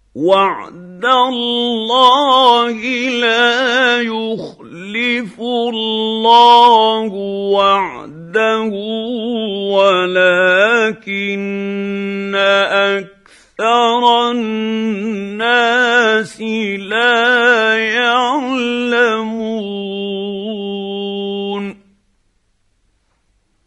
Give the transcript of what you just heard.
وعد الله لا يخلف الله وعده ولكن أكثر الناس لا يعلمون.